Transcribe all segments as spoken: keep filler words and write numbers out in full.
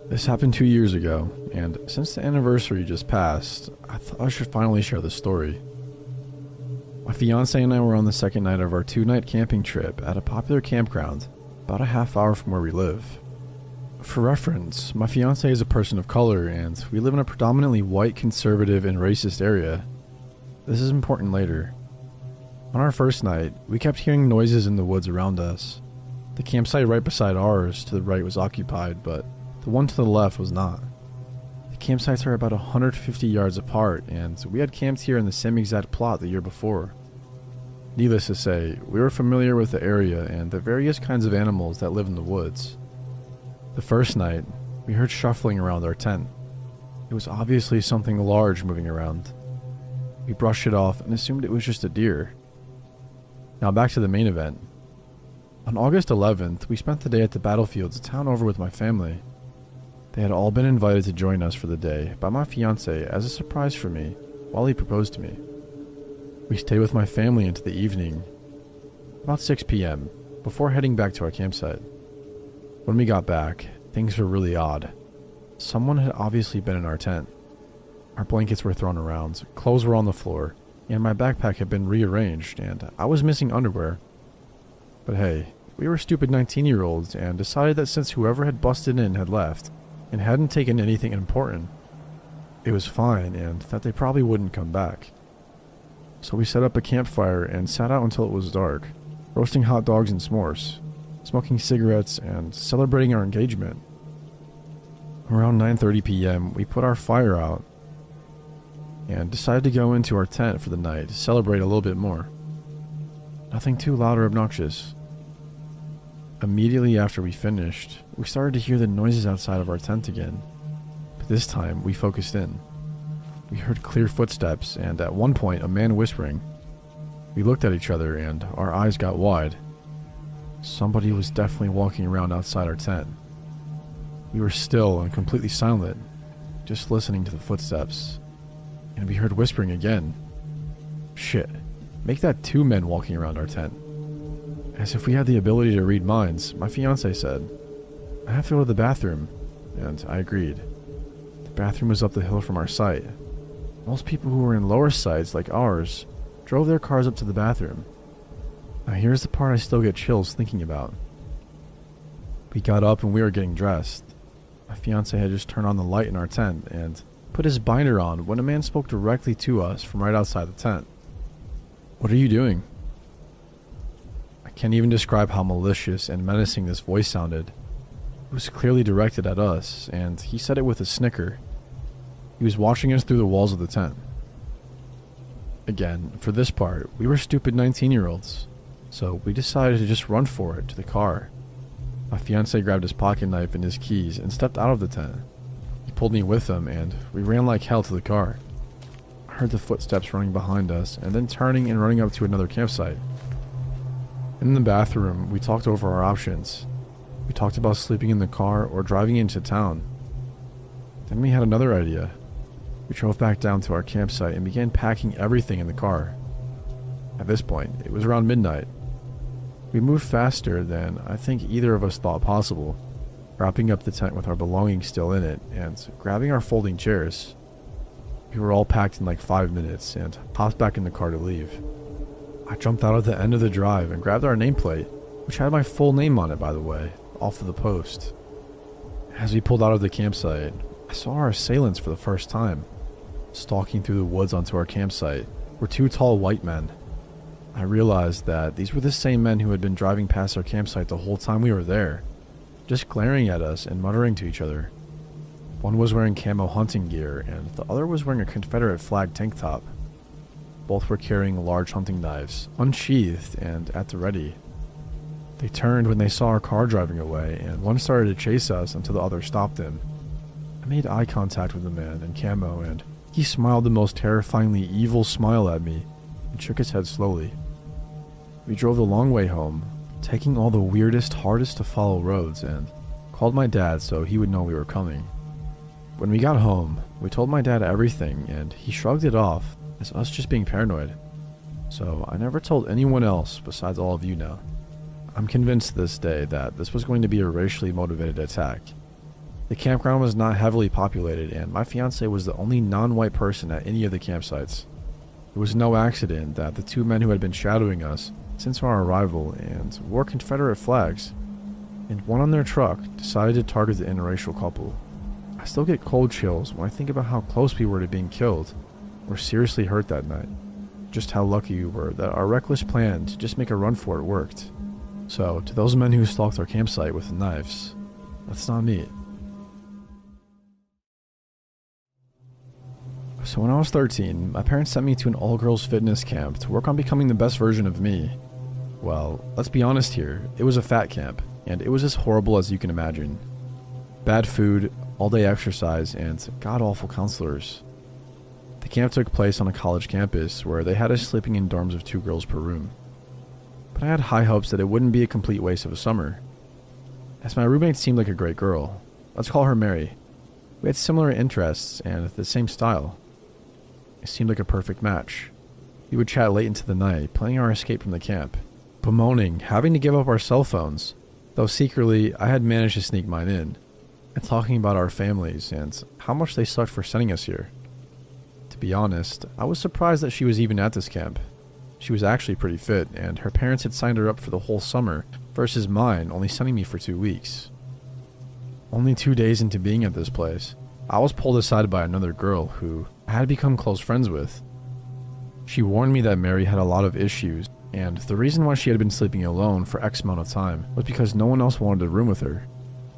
This happened two years ago, and since the anniversary just passed, I thought I should finally share the story. My fiance and I were on the second night of our two-night camping trip at a popular campground about a half hour from where we live. For reference, my fiance is a person of color, and we live in a predominantly white, conservative, and racist area. This is important later. On our first night, we kept hearing noises in the woods around us. The campsite right beside ours to the right was occupied, but the one to the left was not. The campsites are about one hundred fifty yards apart, and we had camped here in the same exact plot the year before. Needless to say, we were familiar with the area and the various kinds of animals that live in the woods. The first night, we heard shuffling around our tent. It was obviously something large moving around. We brushed it off and assumed it was just a deer. Now back to the main event. On August eleventh, we spent the day at the battlefields a town over with my family. They had all been invited to join us for the day by my fiance as a surprise for me while he proposed to me. We stayed with my family into the evening, about six p.m., before heading back to our campsite. When we got back, things were really odd. Someone had obviously been in our tent. Our blankets were thrown around, clothes were on the floor, and my backpack had been rearranged, and I was missing underwear. But hey, we were stupid nineteen-year-olds and decided that since whoever had busted in had left, and hadn't taken anything important, it was fine and that they probably wouldn't come back. So we set up a campfire and sat out until it was dark, roasting hot dogs and s'mores, smoking cigarettes, and celebrating our engagement. Around nine thirty p.m., we put our fire out and decided to go into our tent for the night to celebrate a little bit more. Nothing too loud or obnoxious. Immediately after we finished, we started to hear the noises outside of our tent again, but this time we focused in. We heard clear footsteps and at one point a man whispering. We looked at each other and our eyes got wide. Somebody was definitely walking around outside our tent. We were still and completely silent, just listening to the footsteps, and we heard whispering again. Shit, make that two men walking around our tent. As if we had the ability to read minds, my fiance said, "I have to go to the bathroom," and I agreed. The bathroom was up the hill from our site. Most people who were in lower sites like ours drove their cars up to the bathroom. Now here's the part I still get chills thinking about. We got up and we were getting dressed. My fiance had just turned on the light in our tent and put his binder on when a man spoke directly to us from right outside the tent. "What are you doing?" I can't even describe how malicious and menacing this voice sounded. It was clearly directed at us, and he said it with a snicker. He was watching us through the walls of the tent. Again, for this part, we were stupid nineteen-year-olds, so we decided to just run for it to the car. My fiancé grabbed his pocket knife and his keys and stepped out of the tent. He pulled me with him, and we ran like hell to the car. I heard the footsteps running behind us, and then turning and running up to another campsite. In the bathroom, we talked over our options. We talked about sleeping in the car or driving into town. Then we had another idea. We drove back down to our campsite and began packing everything in the car. At this point, it was around midnight. We moved faster than I think either of us thought possible, wrapping up the tent with our belongings still in it and grabbing our folding chairs. We were all packed in like five minutes and hopped back in the car to leave. I jumped out of the end of the drive and grabbed our nameplate, which had my full name on it, by the way, off of the post. As we pulled out of the campsite, I saw our assailants for the first time. Stalking through the woods onto our campsite were two tall white men. I realized that these were the same men who had been driving past our campsite the whole time we were there, just glaring at us and muttering to each other. One was wearing camo hunting gear, and the other was wearing a Confederate flag tank top. Both were carrying large hunting knives, unsheathed and at the ready. They turned when they saw our car driving away, and one started to chase us until the other stopped him. I made eye contact with the man in camo, and he smiled the most terrifyingly evil smile at me and shook his head slowly. We drove the long way home, taking all the weirdest, hardest to follow roads, and called my dad so he would know we were coming. When we got home, we told my dad everything, and he shrugged it off as us just being paranoid. So I never told anyone else besides all of you now. I'm convinced to this day that this was going to be a racially motivated attack. The campground was not heavily populated, and my fiancé was the only non-white person at any of the campsites. It was no accident that the two men who had been shadowing us since our arrival and wore Confederate flags, and one on their truck, decided to target the interracial couple. I still get cold chills when I think about how close we were to being killed or seriously hurt that night. Just how lucky we were that our reckless plan to just make a run for it worked. So, to those men who stalked our campsite with knives, that's not me. So when I was thirteen, my parents sent me to an all-girls fitness camp to work on becoming the best version of me. Well, let's be honest here, it was a fat camp, and it was as horrible as you can imagine. Bad food, all-day exercise, and god-awful counselors. The camp took place on a college campus where they had us sleeping in dorms of two girls per room. But I had high hopes that it wouldn't be a complete waste of a summer, as my roommate seemed like a great girl. Let's call her Mary. We had similar interests and the same style. It seemed like a perfect match. We would chat late into the night, planning our escape from the camp, bemoaning having to give up our cell phones, though secretly I had managed to sneak mine in, and talking about our families and how much they sucked for sending us here. To be honest, I was surprised that she was even at this camp. She was actually pretty fit, and her parents had signed her up for the whole summer, versus mine only sending me for two weeks. Only two days into being at this place, I was pulled aside by another girl who I had become close friends with. She warned me that Mary had a lot of issues, and the reason why she had been sleeping alone for X amount of time was because no one else wanted to room with her.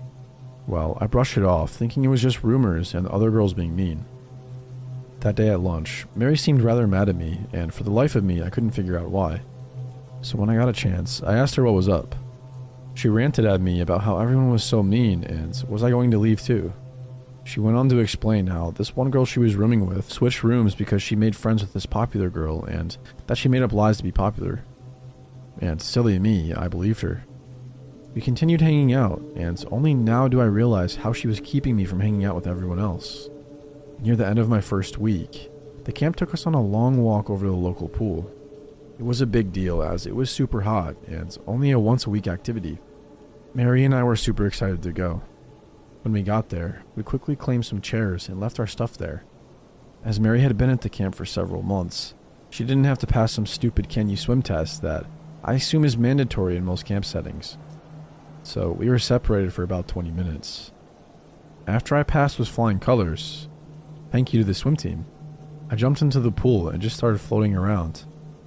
Well, I brushed it off, thinking it was just rumors and the other girls being mean. That day at lunch, Mary seemed rather mad at me, and for the life of me, I couldn't figure out why. So when I got a chance, I asked her what was up. She ranted at me about how everyone was so mean, and was I going to leave too? She went on to explain how this one girl she was rooming with switched rooms because she made friends with this popular girl, and that she made up lies to be popular. And silly me, I believed her. We continued hanging out, and only now do I realize how she was keeping me from hanging out with everyone else. Near the end of my first week, the camp took us on a long walk over to the local pool. It was a big deal as it was super hot and only a once a week activity. Mary and I were super excited to go. When we got there, we quickly claimed some chairs and left our stuff there. As Mary had been at the camp for several months, she didn't have to pass some stupid can you swim test that I assume is mandatory in most camp settings. So we were separated for about twenty minutes. After I passed with flying colors, thank you to the swim team, I jumped into the pool and just started floating around.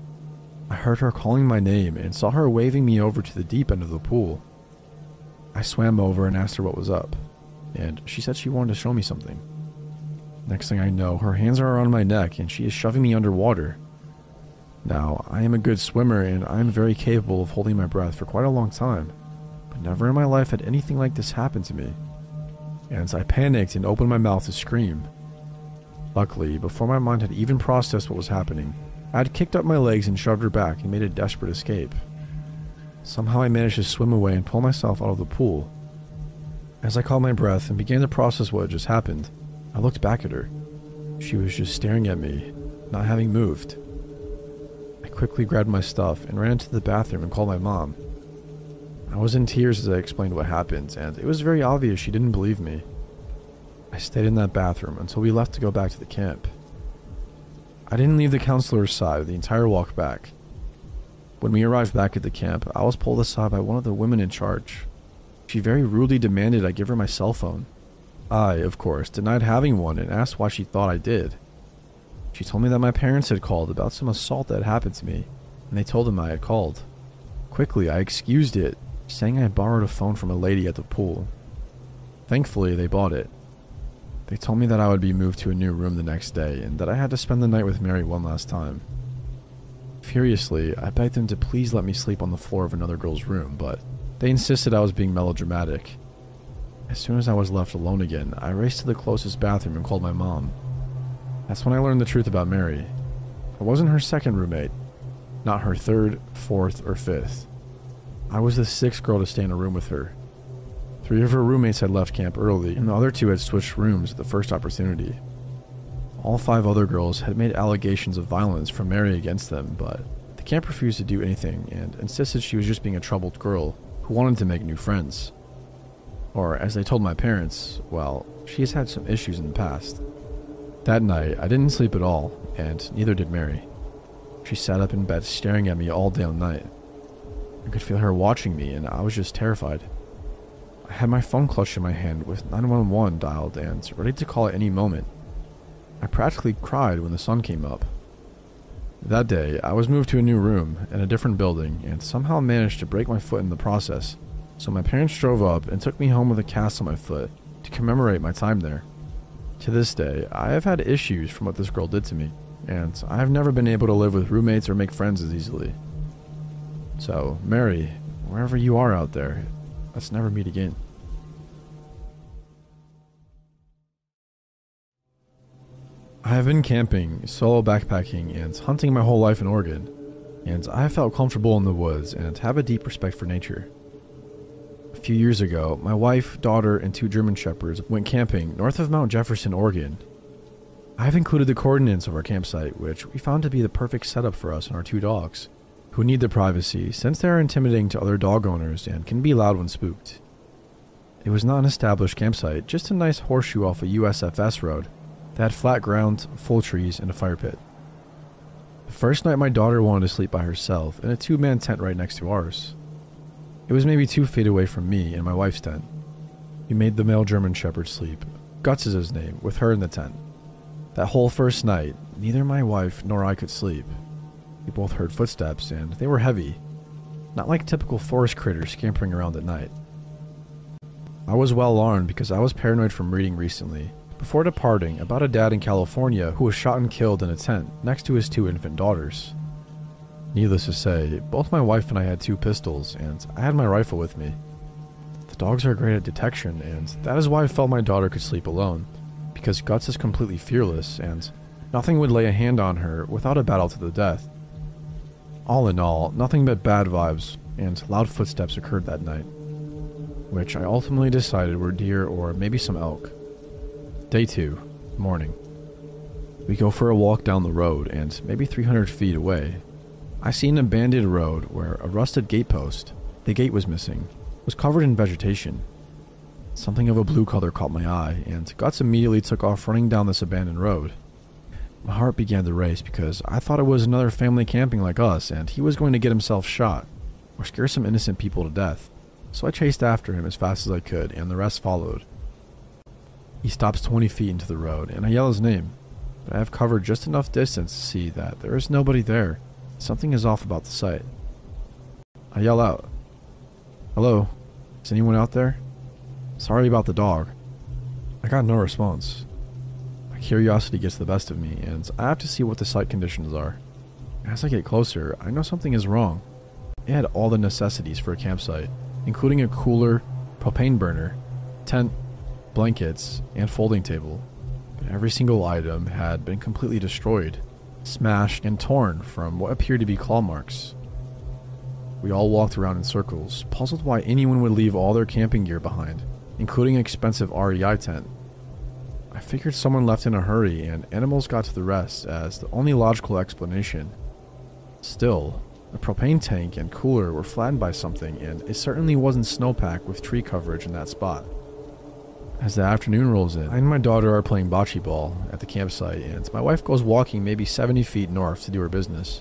I heard her calling my name and saw her waving me over to the deep end of the pool. I swam over and asked her what was up, and she said she wanted to show me something. Next thing I know, her hands are around my neck and she is shoving me underwater. Now, I am a good swimmer and I am very capable of holding my breath for quite a long time, but never in my life had anything like this happen to me. And I panicked and opened my mouth to scream. Luckily, before my mind had even processed what was happening, I had kicked up my legs and shoved her back and made a desperate escape. Somehow I managed to swim away and pull myself out of the pool. As I caught my breath and began to process what had just happened, I looked back at her. She was just staring at me, not having moved. I quickly grabbed my stuff and ran into the bathroom and called my mom. I was in tears as I explained what happened, and it was very obvious she didn't believe me. I stayed in that bathroom until we left to go back to the camp. I didn't leave the counselor's side the entire walk back. When we arrived back at the camp, I was pulled aside by one of the women in charge. She very rudely demanded I give her my cell phone. I, of course, denied having one and asked why she thought I did. She told me that my parents had called about some assault that had happened to me, and they told them I had called. Quickly, I excused it, saying I had borrowed a phone from a lady at the pool. Thankfully, they bought it. They told me that I would be moved to a new room the next day, and that I had to spend the night with Mary one last time. Furiously, I begged them to please let me sleep on the floor of another girl's room, but they insisted I was being melodramatic. As soon as I was left alone again, I raced to the closest bathroom and called my mom. That's when I learned the truth about Mary. I wasn't her second roommate, not her third, fourth, or fifth. I was the sixth girl to stay in a room with her. Three of her roommates had left camp early, and the other two had switched rooms at the first opportunity. All five other girls had made allegations of violence from Mary against them, but the camp refused to do anything and insisted she was just being a troubled girl who wanted to make new friends. Or as they told my parents, well, she has had some issues in the past. That night, I didn't sleep at all, and neither did Mary. She sat up in bed staring at me all day and night. I could feel her watching me, and I was just terrified. I had my phone clutched in my hand with nine one one dialed and ready to call at any moment. I practically cried when the sun came up. That day, I was moved to a new room in a different building and somehow managed to break my foot in the process, so my parents drove up and took me home with a cast on my foot to commemorate my time there. To this day, I have had issues from what this girl did to me, and I have never been able to live with roommates or make friends as easily. So, Mary, wherever you are out there, let's never meet again. I have been camping, solo backpacking, and hunting my whole life in Oregon, and I have felt comfortable in the woods and have a deep respect for nature. A few years ago, my wife, daughter, and two German Shepherds went camping north of Mount Jefferson, Oregon. I have included the coordinates of our campsite, which we found to be the perfect setup for us and our two dogs, who need the privacy since they are intimidating to other dog owners and can be loud when spooked. It was not an established campsite, just a nice horseshoe off a U S F S road that had flat ground, full trees, and a fire pit. The first night my daughter wanted to sleep by herself in a two-man tent right next to ours. It was maybe two feet away from me and my wife's tent. We made the male German Shepherd sleep, Guts is his name, with her in the tent. That whole first night, neither my wife nor I could sleep. We both heard footsteps, and they were heavy, not like typical forest critters scampering around at night. I was well armed because I was paranoid from reading recently, before departing, about a dad in California who was shot and killed in a tent next to his two infant daughters. Needless to say, both my wife and I had two pistols, and I had my rifle with me. The dogs are great at detection, and that is why I felt my daughter could sleep alone, because Guts is completely fearless, and nothing would lay a hand on her without a battle to the death. All in all, nothing but bad vibes and loud footsteps occurred that night, which I ultimately decided were deer or maybe some elk. Day two, morning. We go for a walk down the road, and maybe three hundred feet away, I see an abandoned road where a rusted gate post, the gate was missing, was covered in vegetation. Something of a blue color caught my eye, and Guts immediately took off running down this abandoned road. My heart began to race because I thought it was another family camping like us, and he was going to get himself shot, or scare some innocent people to death. So I chased after him as fast as I could, and the rest followed. He stops twenty feet into the road, and I yell his name, but I have covered just enough distance to see that there is nobody there. Something is off about the sight. I yell out, "Hello, is anyone out there? Sorry about the dog." I got no response. My curiosity gets the best of me, and I have to see what the site conditions are. As I get closer, I know something is wrong. It had all the necessities for a campsite, including a cooler, propane burner, tent, blankets, and folding table. But every single item had been completely destroyed, smashed, and torn from what appeared to be claw marks. We all walked around in circles, puzzled why anyone would leave all their camping gear behind, including an expensive R E I tent. I figured someone left in a hurry and animals got to the rest as the only logical explanation. Still, the propane tank and cooler were flattened by something, and it certainly wasn't snowpack with tree coverage in that spot. As the afternoon rolls in, I and my daughter are playing bocce ball at the campsite, and my wife goes walking maybe seventy feet north to do her business.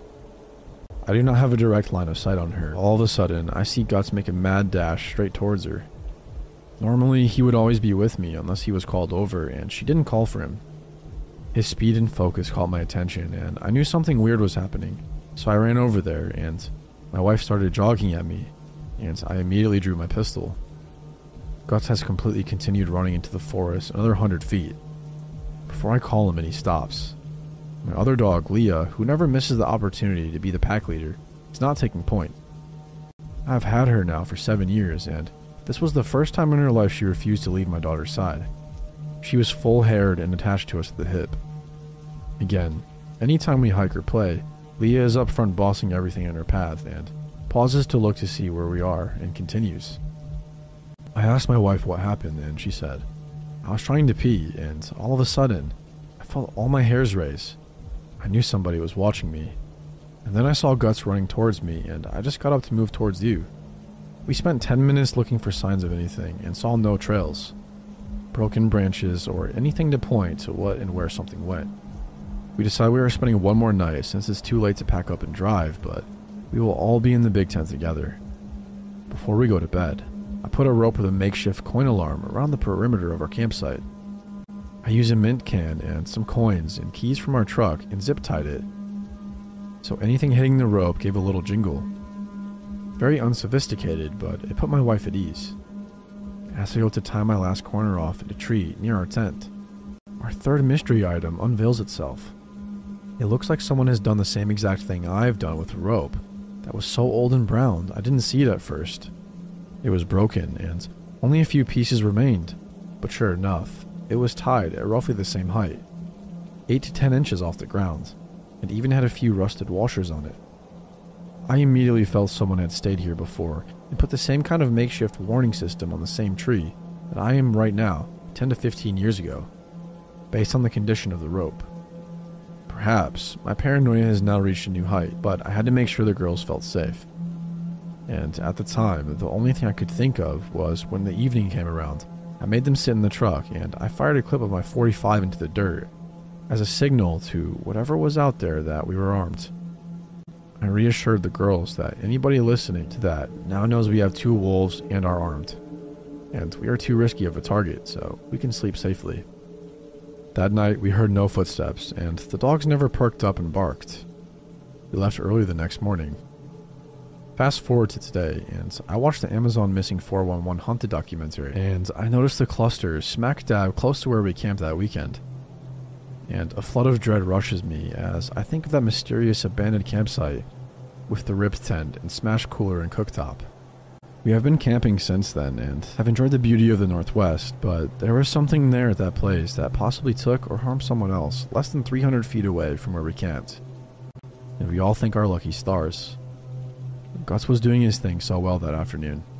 I do not have a direct line of sight on her. All of a sudden, I see Guts make a mad dash straight towards her. Normally, he would always be with me unless he was called over, and she didn't call for him. His speed and focus caught my attention, and I knew something weird was happening, so I ran over there, and my wife started jogging at me, and I immediately drew my pistol. Guts has completely continued running into the forest another hundred feet. Before I call him and he stops. My other dog, Leah, who never misses the opportunity to be the pack leader, is not taking point. I've had her now for seven years, and this was the first time in her life she refused to leave my daughter's side. She was full-haired and attached to us at the hip. Again, anytime we hike or play, Leah is up front bossing everything in her path and pauses to look to see where we are and continues. I asked my wife what happened, and she said, "I was trying to pee, and all of a sudden, I felt all my hairs raise. I knew somebody was watching me. And then I saw Guts running towards me, and I just got up to move towards you." We spent ten minutes looking for signs of anything and saw no trails, broken branches, or anything to point to what and where something went. We decided we were spending one more night since it's too late to pack up and drive, but we will all be in the big tent together. Before we go to bed, I put a rope with a makeshift coin alarm around the perimeter of our campsite. I used a mint can and some coins and keys from our truck and zip-tied it, so anything hitting the rope gave a little jingle. Very unsophisticated, but it put my wife at ease. As I go to tie my last corner off at a tree near our tent, our third mystery item unveils itself. It looks like someone has done the same exact thing I've done with a rope that was so old and brown I didn't see it at first. It was broken and only a few pieces remained, but sure enough, it was tied at roughly the same height, eight to ten inches off the ground, and even had a few rusted washers on it. I immediately felt someone had stayed here before and put the same kind of makeshift warning system on the same tree that I am right now, ten to fifteen years ago, based on the condition of the rope. Perhaps my paranoia has now reached a new height, but I had to make sure the girls felt safe. And at the time, the only thing I could think of was when the evening came around, I made them sit in the truck and I fired a clip of my forty-five into the dirt as a signal to whatever was out there that we were armed. I reassured the girls that anybody listening to that now knows we have two wolves and are armed, and we are too risky of a target, so we can sleep safely. That night, we heard no footsteps, and the dogs never perked up and barked. We left early the next morning. Fast forward to today, and I watched the Amazon Missing four one one Haunted documentary, and I noticed the cluster smack dab close to where we camped that weekend. And a flood of dread rushes me as I think of that mysterious abandoned campsite with the ripped tent and smashed cooler and cooktop. We have been camping since then and have enjoyed the beauty of the Northwest, but there was something there at that place that possibly took or harmed someone else less than three hundred feet away from where we camped. And we all thank our lucky stars. Guts was doing his thing so well that afternoon.